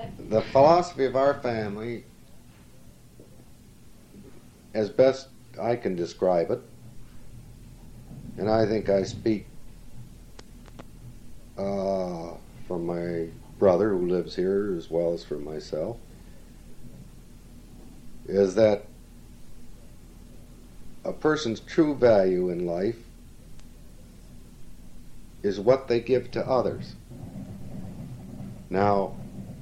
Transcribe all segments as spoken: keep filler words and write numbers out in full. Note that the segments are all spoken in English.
it. The philosophy of our family, as best I can describe it, and I think I speak uh, from my brother who lives here as well as from myself, is that a person's true value in life is what they give to others. Now,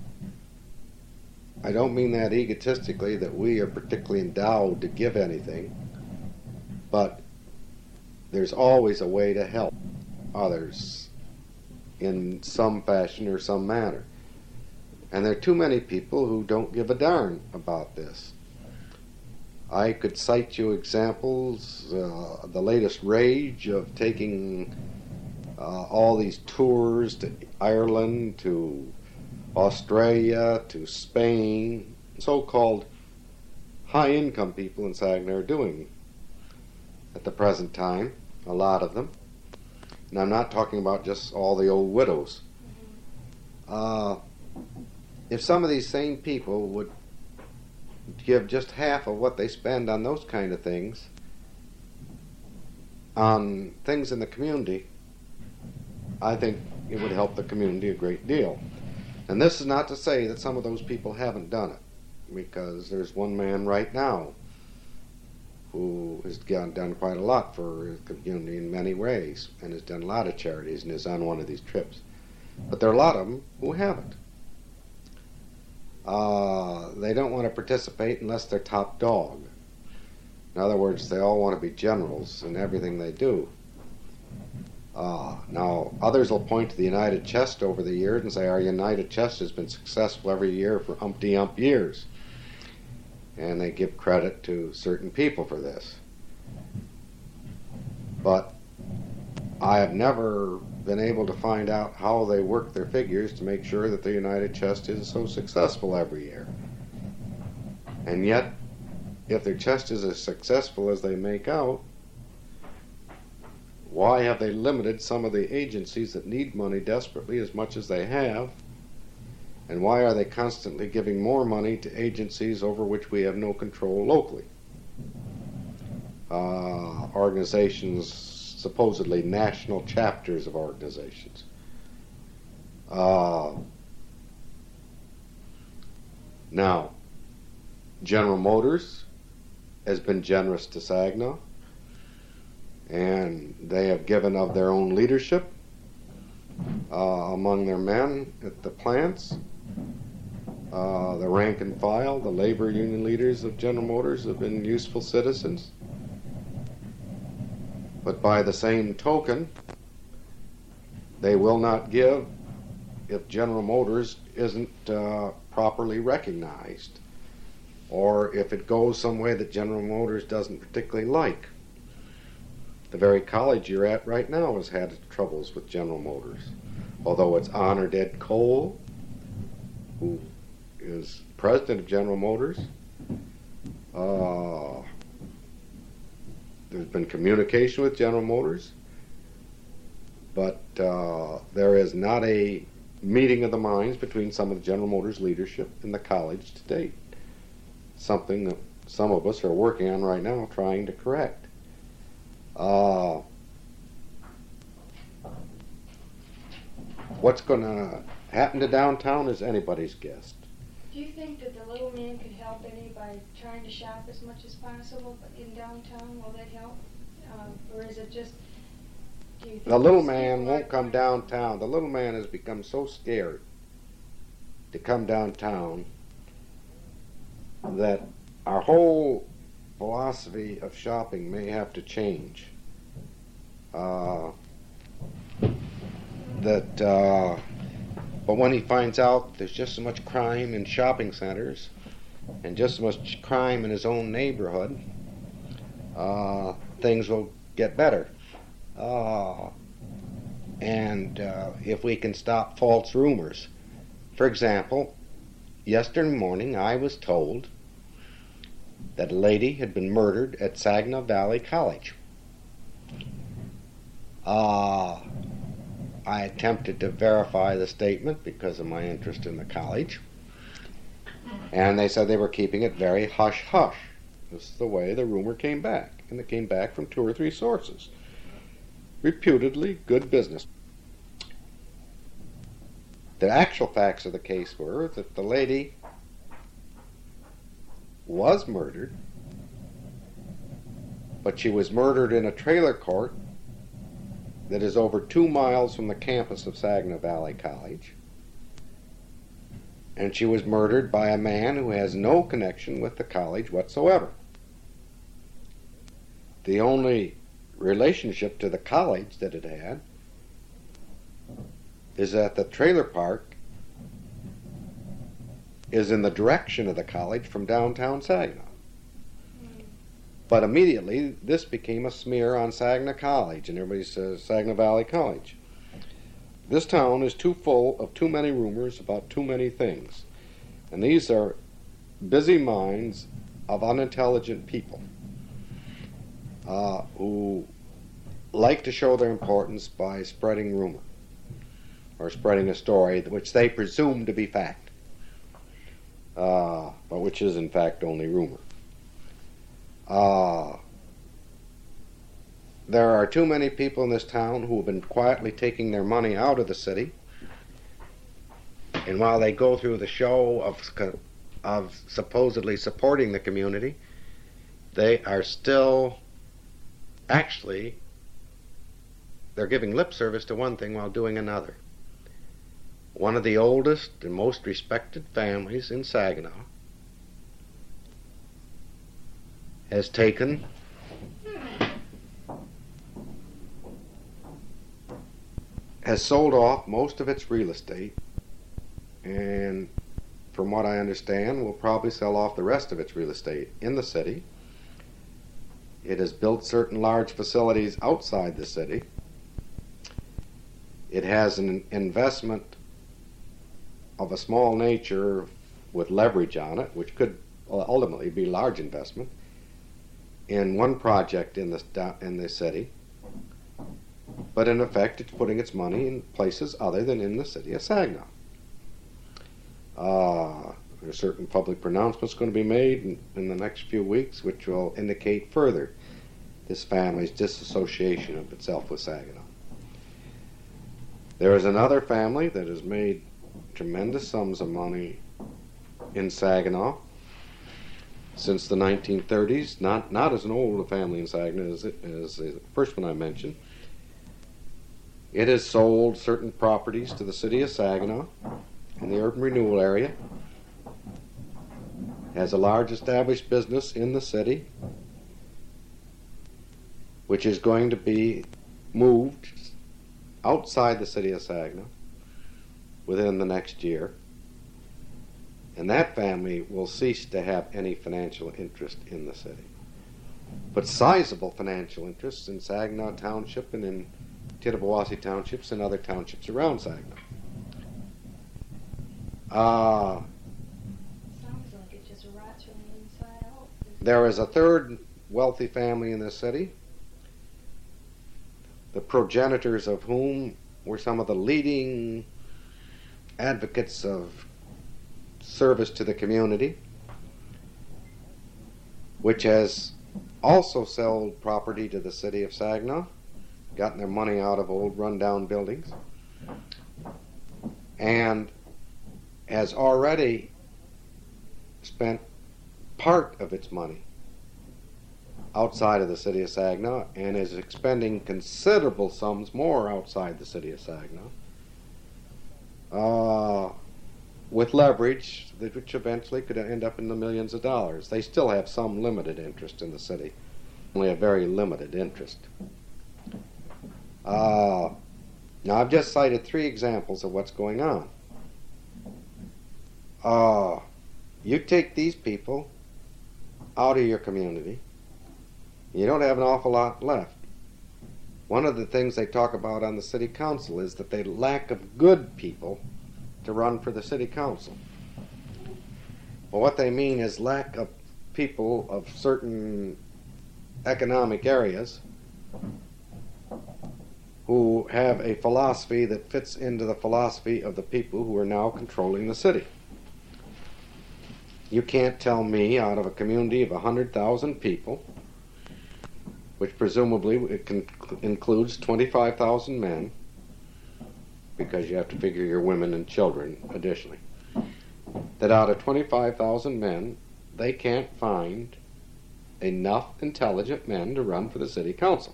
I don't mean that egotistically, that we are particularly endowed to give anything, but there's always a way to help others in some fashion or some manner. And there are too many people who don't give a darn about this. I could cite you examples, uh, the latest rage of taking uh, all these tours to Ireland, to Australia, to Spain, so-called high-income people in Saginaw are doing at the present time, a lot of them. And I'm not talking about just all the old widows. Uh, if some of these same people would give just half of what they spend on those kind of things on things in the community, I think it would help the community a great deal. And this is not to say that some of those people haven't done it, because there's one man right now who has done, done quite a lot for his community in many ways, and has done a lot of charities and is on one of these trips. But there are a lot of them who haven't. Uh, they don't want to participate unless they're top dog. In other words, they all want to be generals in everything they do. Uh, now, others will point to the United Chest over the years and say, our United Chest has been successful every year for umpty-ump years. And they give credit to certain people for this. But I have never been able to find out how they work their figures to make sure that the United Chest is so successful every year. And yet, if their chest is as successful as they make out, why have they limited some of the agencies that need money desperately as much as they have? And why are they constantly giving more money to agencies over which we have no control locally? Uh, organizations, supposedly national chapters of organizations. Uh, now, General Motors has been generous to Saginaw, and they have given of their own leadership uh, among their men at the plants. Uh, the rank and file, the labor union leaders of General Motors have been useful citizens. But by the same token, they will not give if General Motors isn't uh, properly recognized, or if it goes some way that General Motors doesn't particularly like. The very college you're at right now has had troubles with General Motors, although it's honored Ed Cole, who is president of General Motors. Uh, there's been communication with General Motors, but uh, there is not a meeting of the minds between some of the General Motors leadership and the college to date. Something that some of us are working on right now, trying to correct. Uh, what's going to happen to downtown is anybody's guess. Do you think that the little man could help any by trying to shop as much as possible in downtown? Will that help? Uh, or is it just... Do you think the little these man people won't are- come downtown. The little man has become so scared to come downtown that our whole philosophy of shopping may have to change. Uh, that, uh, but when he finds out there's just so much crime in shopping centers and just so much crime in his own neighborhood, uh, things will get better. Uh, and uh, if we can stop false rumors. For example, yesterday morning I was told that a lady had been murdered at Saginaw Valley College. Uh, I attempted to verify the statement because of my interest in the college. And they said they were keeping it very hush-hush. This is the way the rumor came back. And it came back from two or three sources. Reputedly good business. The actual facts of the case were that the lady was murdered, but she was murdered in a trailer court that is over two miles from the campus of Saginaw Valley College. And she was murdered by a man who has no connection with the college whatsoever. The only relationship to the college that it had is that the trailer park is in the direction of the college from downtown Saginaw. But immediately this became a smear on Saginaw College, and everybody says Saginaw Valley College. This town is too full of too many rumors about too many things. And these are busy minds of unintelligent people uh, who like to show their importance by spreading rumor or spreading a story which they presume to be fact, uh, but which is in fact only rumor. Uh, there are too many people in this town who have been quietly taking their money out of the city, and while they go through the show of, of supposedly supporting the community, they are still actually, they're giving lip service to one thing while doing another. One of the oldest and most respected families in Saginaw has taken has sold off most of its real estate, and from what I understand will probably sell off the rest of its real estate in the city. It has built certain large facilities outside the city. It has an investment of a small nature with leverage on it, which could ultimately be large investment, in one project in the, in the city, but in effect it's putting its money in places other than in the city of Saginaw. Uh, there are certain public pronouncements going to be made in, in the next few weeks which will indicate further this family's disassociation of itself with Saginaw. There is another family that has made tremendous sums of money in Saginaw since the nineteen thirties, not not as an old a family in Saginaw as, it, as the first one I mentioned. It has sold certain properties to the city of Saginaw in the urban renewal area, has a large established business in the city, which is going to be moved outside the city of Saginaw within the next year. And that family will cease to have any financial interest in the city. But sizable financial interests in Saginaw Township and in Tittabawassee Townships and other townships around Saginaw. Uh, Sounds like it just rots from the inside out. there is a third wealthy family in the city, the progenitors of whom were some of the leading advocates of service to the community, which has also sold property to the city of Saginaw, gotten their money out of old rundown buildings, and has already spent part of its money outside of the city of Saginaw and is expending considerable sums more outside the city of Saginaw. Uh, with leverage, which eventually could end up in the millions of dollars. They still have some limited interest in the city, only a very limited interest. Uh, now, I've just cited three examples of what's going on. Uh, you take these people out of your community, you don't have an awful lot left. One of the things they talk about on the city council is that they lack of good people to run for the city council. Well, what they mean is lack of people of certain economic areas who have a philosophy that fits into the philosophy of the people who are now controlling the city. You can't tell me out of a community of one hundred thousand people, which presumably it can, includes twenty-five thousand men, because you have to figure your women and children additionally, that out of twenty-five thousand men, they can't find enough intelligent men to run for the city council.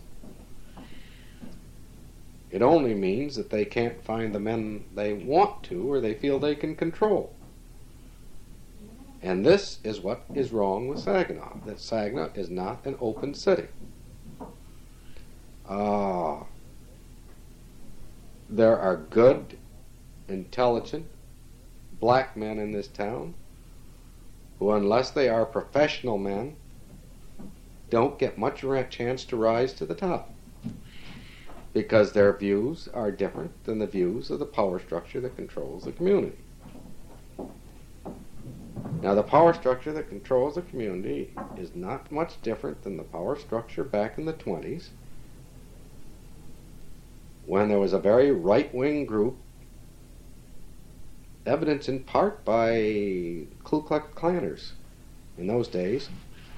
It only means that they can't find the men they want to or they feel they can control. And this is what is wrong with Saginaw, that Saginaw is not an open city. Uh, there are good, intelligent, black men in this town who, unless they are professional men, don't get much of a chance to rise to the top, because their views are different than the views of the power structure that controls the community. Now, the power structure that controls the community is not much different than the power structure back in the twenties, when there was a very right-wing group, evidenced in part by Ku Klux Klanners in those days,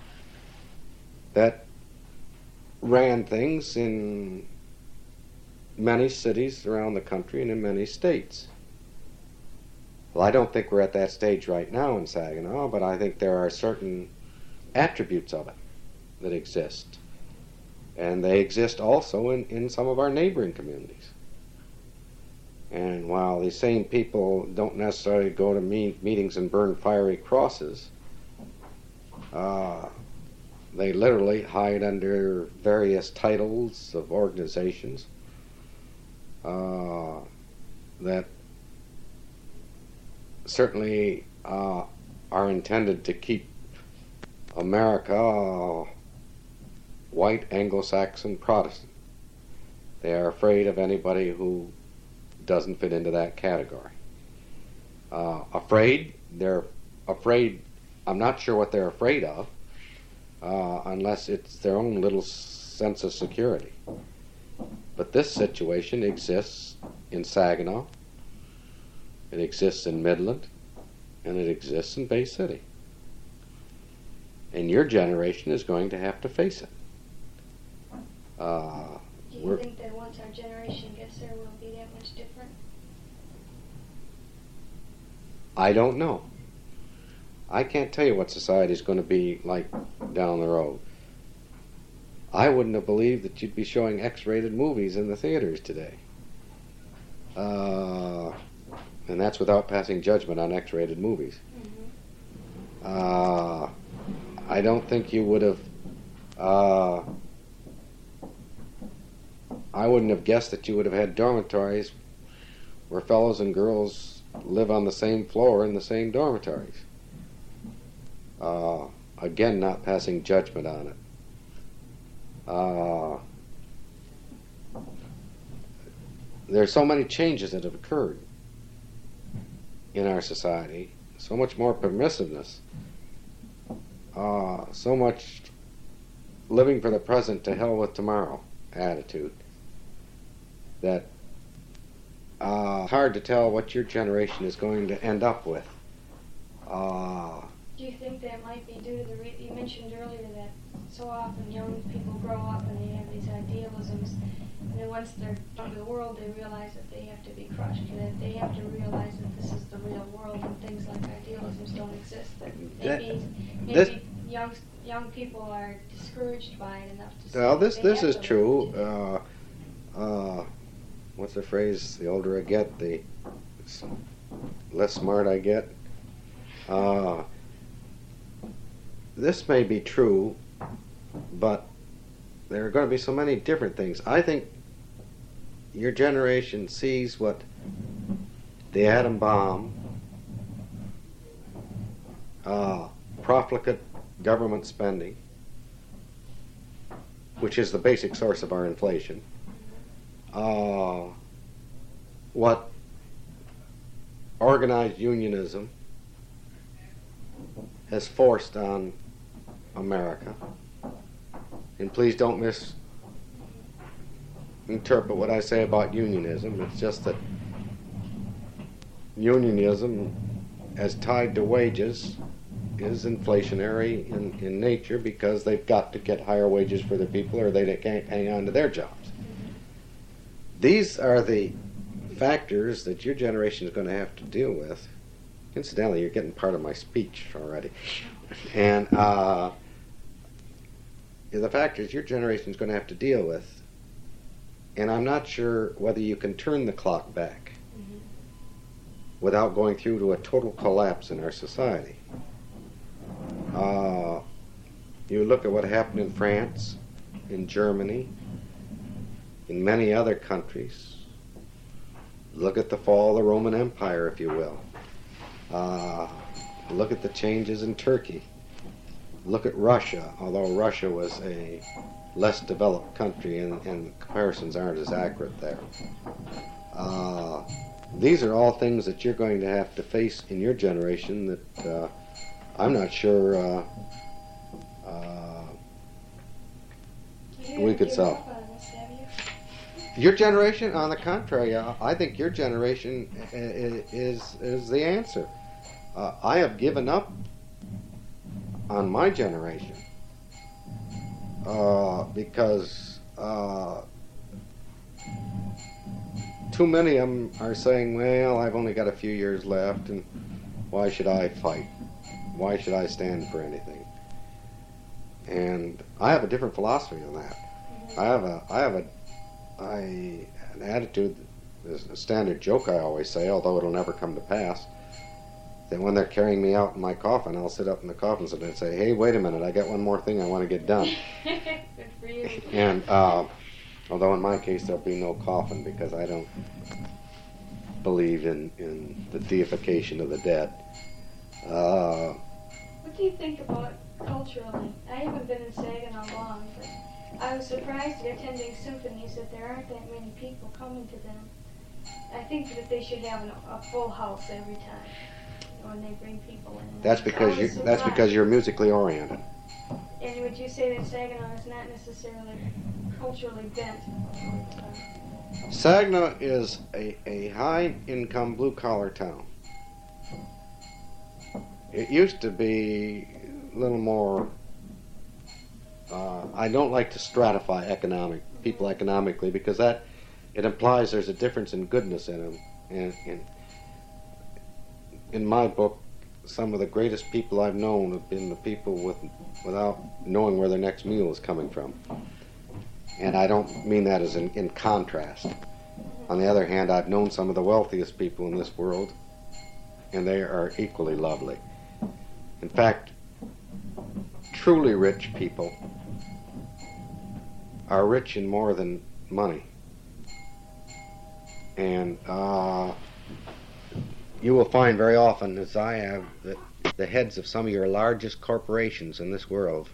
that ran things in many cities around the country and in many states. Well, I don't think we're at that stage right now in Saginaw, but I think there are certain attributes of it that exist. And they exist also in, in some of our neighboring communities. And while these same people don't necessarily go to meet, meetings and burn fiery crosses, uh, they literally hide under various titles of organizations uh, that certainly uh, are intended to keep America uh, white, Anglo-Saxon, Protestant. They are afraid of anybody who doesn't fit into that category. Uh, afraid, they're afraid, I'm not sure what they're afraid of, uh, unless it's their own little sense of security. But this situation exists in Saginaw, it exists in Midland, and it exists in Bay City. And your generation is going to have to face it. Uh, Do you think that once our generation gets there, we'll be that much different? I don't know. I can't tell you what society is going to be like down the road. I wouldn't have believed that you'd be showing X-rated movies in the theaters today. Uh, and that's without passing judgment on X-rated movies. Mm-hmm. uh, I don't think you would have... Uh, I wouldn't have guessed that you would have had dormitories where fellows and girls live on the same floor in the same dormitories. Uh, again, not passing judgment on it. Uh, there's so many changes that have occurred in our society, so much more permissiveness, uh, so much living for the present, to hell with tomorrow attitude, that uh, hard to tell what your generation is going to end up with. Uh, Do you think that might be due to the, re- you mentioned earlier that so often young people grow up and they have these idealisms, and then once they're out of the world they realize that they have to be crushed, and that they have to realize that this is the real world and things like idealisms don't exist, that maybe, maybe this, young young people are discouraged by it enough to say well, this, they this have is to true. live. Uh, uh, what's the phrase? The older I get, the less smart I get. Uh, this may be true, but there are going to be so many different things. I think your generation sees what the atom bomb, uh, profligate government spending, which is the basic source of our inflation, uh, what organized unionism has forced on America. And please don't misinterpret what I say about unionism. It's just that unionism, as tied to wages, is inflationary in, in nature because they've got to get higher wages for their people or they can't hang on to their jobs. These are the factors that your generation is going to have to deal with. Incidentally, you're getting part of my speech already. And uh, the factors your generation is going to have to deal with. And I'm not sure whether you can turn the clock back mm-hmm. without going through to a total collapse in our society. Uh, you look at what happened in France, in Germany, in many other countries. Look at the fall of the Roman Empire, if you will. Uh, look at the changes in Turkey. Look at Russia, although Russia was a less developed country and, and comparisons aren't as accurate there. Uh, these are all things that you're going to have to face in your generation that uh, I'm not sure uh, uh, we could solve. Your generation, on the contrary, I think your generation is is the answer. Uh, I have given up on my generation uh, because uh, too many of them are saying, well, I've only got a few years left, and why should I fight? Why should I stand for anything? And I have a different philosophy on that. I have a, I have a, I, an attitude, is a standard joke I always say, although it'll never come to pass, that when they're carrying me out in my coffin, I'll sit up in the coffin and say, hey, wait a minute, I got one more thing I want to get done. Good for you. And uh, although in my case there'll be no coffin because I don't believe in, in the deification of the dead. Uh, what do you think about culturally? I haven't been in Saginaw long, but I was surprised at attending symphonies that there aren't that many people coming to them. I think that they should have an, a full house every time when they bring people in. That's because you. That's because you're musically oriented. And would you say that Saginaw is not necessarily culturally bent? Saginaw is a, a high-income blue-collar town. It used to be a little more. Uh, I don't like to stratify economic people economically because that it implies there's a difference in goodness in them. And, and in my book, some of the greatest people I've known have been the people with without knowing where their next meal is coming from. And I don't mean that as in, in contrast. On the other hand, I've known some of the wealthiest people in this world, and they are equally lovely. In fact, truly rich people are rich in more than money. And uh, you will find very often, as I have, that the heads of some of your largest corporations in this world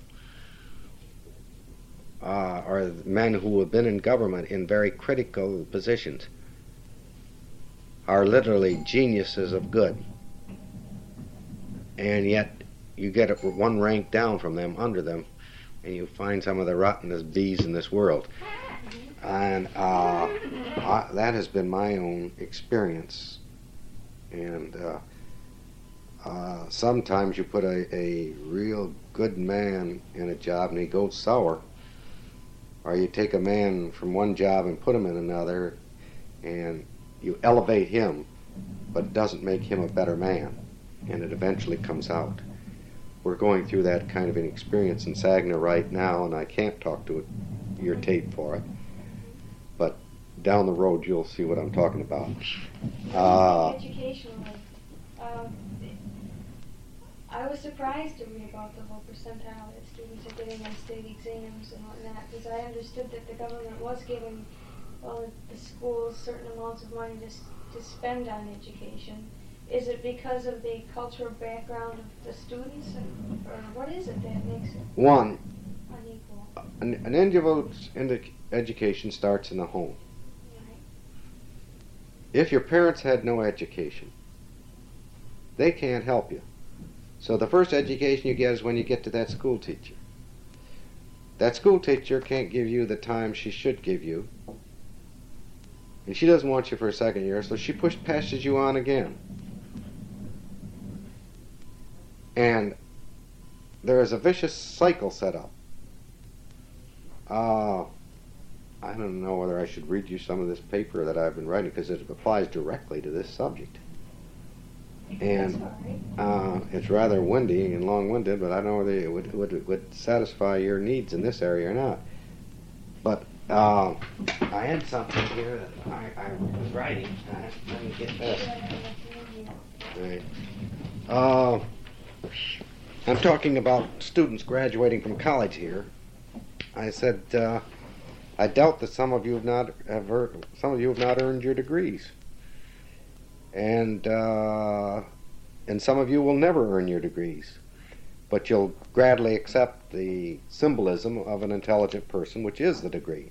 uh, are men who have been in government in very critical positions, are literally geniuses of good. And yet you get one rank down from them, under them, and you find some of the rottenest bees in this world. And uh, I, that has been my own experience. And uh, uh, sometimes you put a, a real good man in a job and he goes sour. Or you take a man from one job and put him in another and you elevate him, but it doesn't make him a better man. And it eventually comes out. We're going through that kind of an experience in Saginaw right now, and I can't talk to it, your tape for it. But down the road, you'll see what I'm talking about. Uh, Educationally, um, I was surprised to read about the low percentile that students are getting on state exams and whatnot, because I understood that the government was giving well, the schools certain amounts of money to, to spend on education. Is it because of the cultural background of the students, and, or what is it that makes it One, unequal? An, an individual's education starts in the home. Right. If your parents had no education, they can't help you. So the first education you get is when you get to that school teacher. That school teacher can't give you the time she should give you. And she doesn't want you for a second year, so she push passes you on again. And there is a vicious cycle set up. Uh, I don't know whether I should read you some of this paper that I've been writing because it applies directly to this subject. And uh, it's rather windy and long-winded, but I don't know whether it would, would, would satisfy your needs in this area or not. But uh, I had something here that I, I was writing. Uh, let me get this. Right. Uh, I'm talking about students graduating from college here. I said uh, I doubt that some of you have not have earned, some of you have not earned your degrees, and uh, and some of you will never earn your degrees, but you'll gladly accept the symbolism of an intelligent person, which is the degree.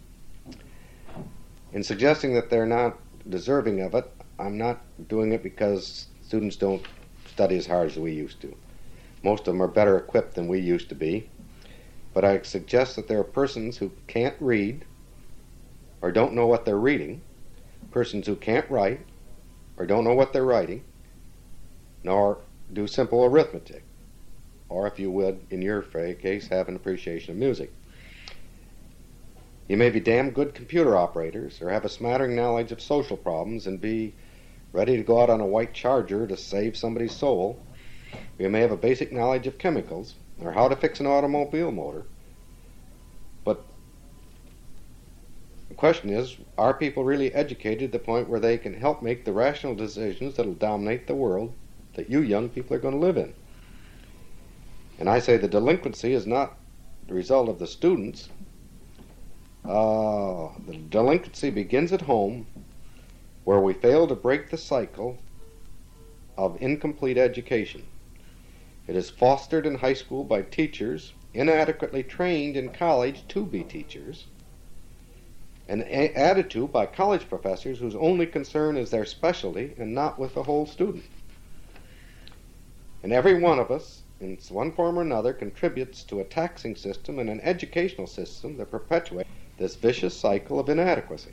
In suggesting that they're not deserving of it, I'm not doing it because students don't study as hard as we used to. Most of them are better equipped than we used to be. But I suggest that there are persons who can't read or don't know what they're reading, persons who can't write or don't know what they're writing, nor do simple arithmetic, or if you would, in your case, have an appreciation of music. You may be damn good computer operators or have a smattering knowledge of social problems and be ready to go out on a white charger to save somebody's soul. You may have a basic knowledge of chemicals or how to fix an automobile motor. But the question is, are people really educated to the point where they can help make the rational decisions that will dominate the world that you young people are going to live in? And I say the delinquency is not the result of the students. Uh, the delinquency begins at home, where we fail to break the cycle of incomplete education. It is fostered in high school by teachers inadequately trained in college to be teachers, and added to by college professors whose only concern is their specialty and not with the whole student. And every one of us, in one form or another, contributes to a taxing system and an educational system that perpetuates this vicious cycle of inadequacy.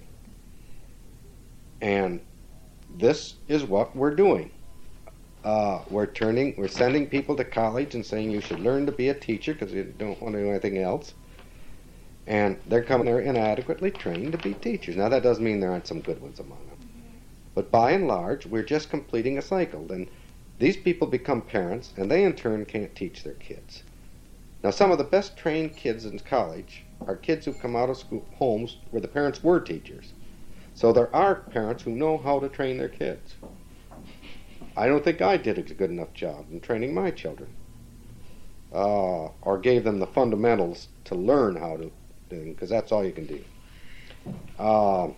And this is what we're doing. Uh, we're turning, we're sending people to college and saying you should learn to be a teacher because you don't want to do anything else. And they're coming there inadequately trained to be teachers. Now that doesn't mean there aren't some good ones among them. But by and large, we're just completing a cycle. And these people become parents, and they in turn can't teach their kids. Now some of the best trained kids in college are kids who come out of school, homes where the parents were teachers. So there are parents who know how to train their kids. I don't think I did a good enough job in training my children, uh, or gave them the fundamentals to learn how to do, because that's all you can do. Uh,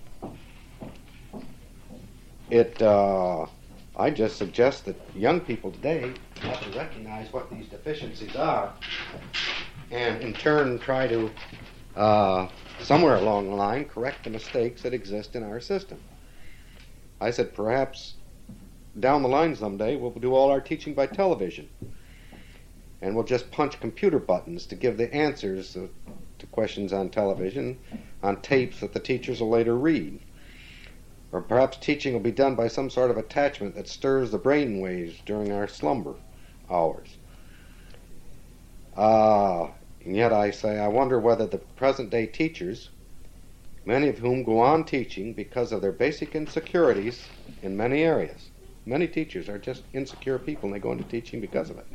it, uh, I just suggest that young people today have to recognize what these deficiencies are, and in turn try to, uh, somewhere along the line, correct the mistakes that exist in our system. I said perhaps down the line someday we'll do all our teaching by television, and we'll just punch computer buttons to give the answers to, to questions on television on tapes that the teachers will later read. Or perhaps teaching will be done by some sort of attachment that stirs the brain waves during our slumber hours. Uh, and yet I say I wonder whether the present day teachers, many of whom go on teaching because of their basic insecurities in many areas. Many teachers are just insecure people and they go into teaching because of it.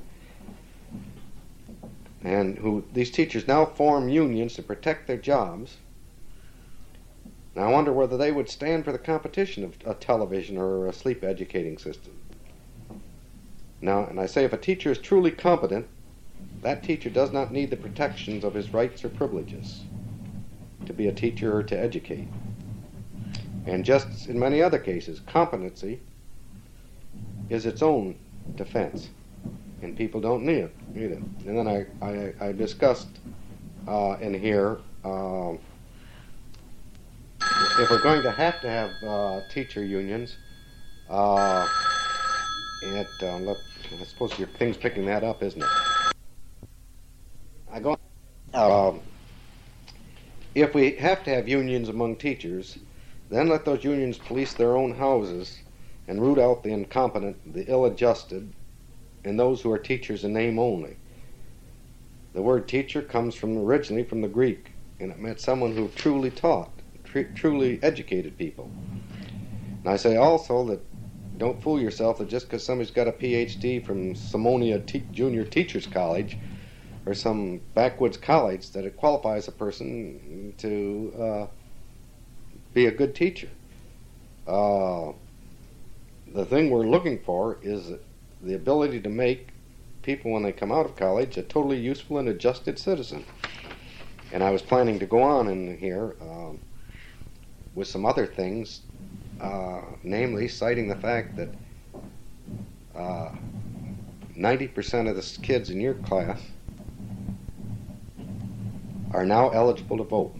And who these teachers now form unions to protect their jobs. Now I wonder whether they would stand for the competition of a television or a sleep educating system. Now, and I say if a teacher is truly competent, that teacher does not need the protections of his rights or privileges to be a teacher or to educate. And just in many other cases, competency is its own defense, and people don't need it. Need it. And then I, I, I discussed uh, in here, uh, if we're going to have to have uh, teacher unions, uh, it, uh, let, I suppose your thing's picking that up, isn't it? I go. Uh, if we have to have unions among teachers, then let those unions police their own houses and root out the incompetent, the ill-adjusted, and those who are teachers in name only. The word teacher comes from originally from the Greek, and it meant someone who truly taught, tr- truly educated people. And I say also that don't fool yourself that just because somebody's got a P H D from Simonia Te- Junior Teachers College or some backwoods college that it qualifies a person to uh, be a good teacher. Uh, the thing we're looking for is the ability to make people, when they come out of college, a totally useful and adjusted citizen. And I was planning to go on in here um, with some other things, uh, namely citing the fact that uh, ninety percent of the kids in your class are now eligible to vote.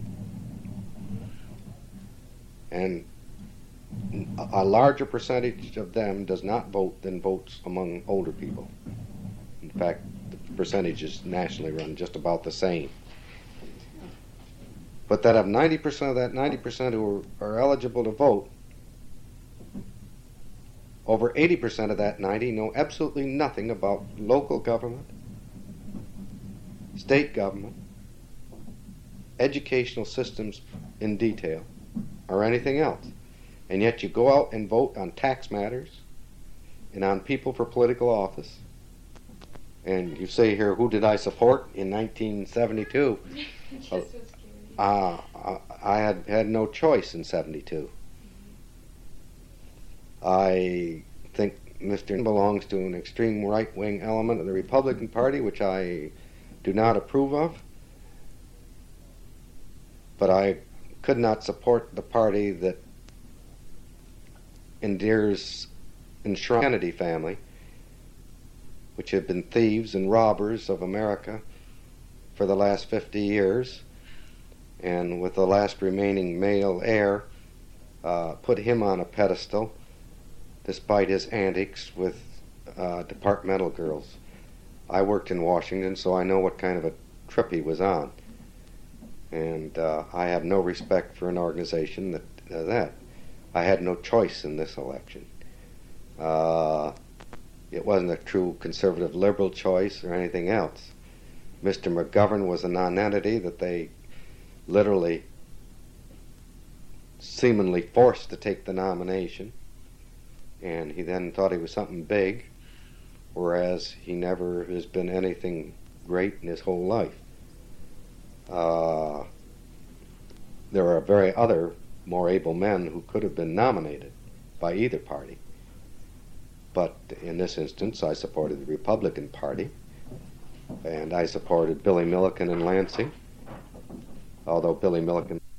And a larger percentage of them does not vote than votes among older people. In fact, the percentage is nationally run just about the same. But that of ninety percent of that ninety percent who are, are eligible to vote, over eighty percent of that ninety know absolutely nothing about local government, state government, educational systems in detail, or anything else. And yet you go out and vote on tax matters and on people for political office. And you say here, who did I support in nineteen seventy-two? Just was curious. Uh, I had had no choice in seventy-two. I think Mister belongs to an extreme right-wing element of the Republican Party, which I do not approve of. But I could not support the party that endears enshrines the Kennedy family, which have been thieves and robbers of America for the last fifty years, and with the last remaining male heir, uh, put him on a pedestal despite his antics with uh, departmental girls. I worked in Washington, so I know what kind of a trip he was on. And uh, I have no respect for an organization that uh, that. I had no choice in this election. Uh, it wasn't a true conservative liberal choice or anything else. Mister McGovern was a non-entity that they literally seemingly forced to take the nomination, and he then thought he was something big, whereas he never has been anything great in his whole life. Uh, there are very other more able men who could have been nominated by either party. But in this instance, I supported the Republican Party, and I supported Billy Milliken in Lansing, although Billy Milliken